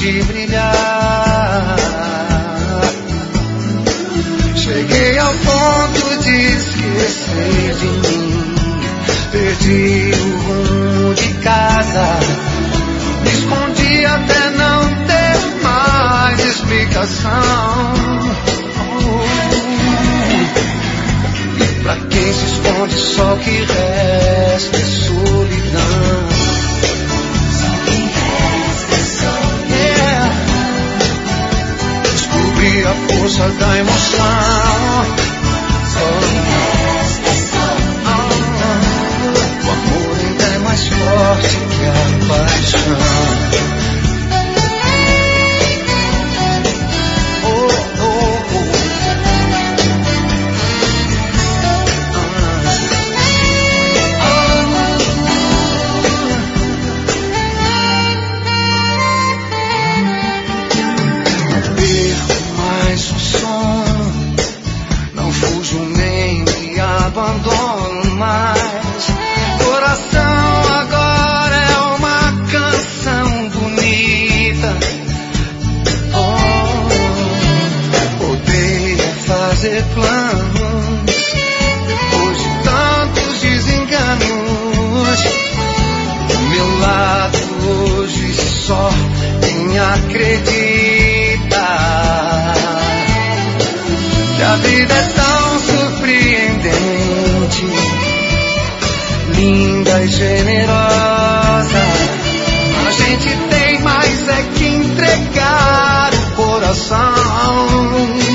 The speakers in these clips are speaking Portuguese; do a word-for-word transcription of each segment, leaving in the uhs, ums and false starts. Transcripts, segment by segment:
de brilhar. Cheguei ao ponto de esquecer de mim. Perdi o rumo de casa. Me escondi até não ter mais explicação. E pra quem se esconde só o que resta é solidão. Só que resta é solidão. Yeah. Descobri a força da emoção. Só que resta é solidão. O amor ainda é mais forte que a paixão. Acredita que a vida é tão surpreendente, linda e generosa. A gente tem mais é que entregar o coração.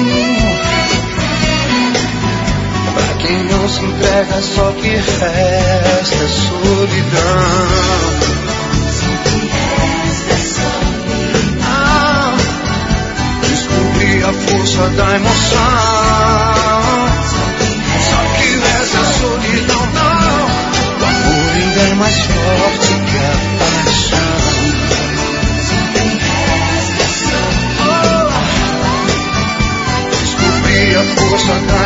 Pra quem não se entrega, só que resta é solidão. A força da emoção. Só que nessa solidão não. O amor ainda é mais forte que a paixão. Oh. Descobri a força da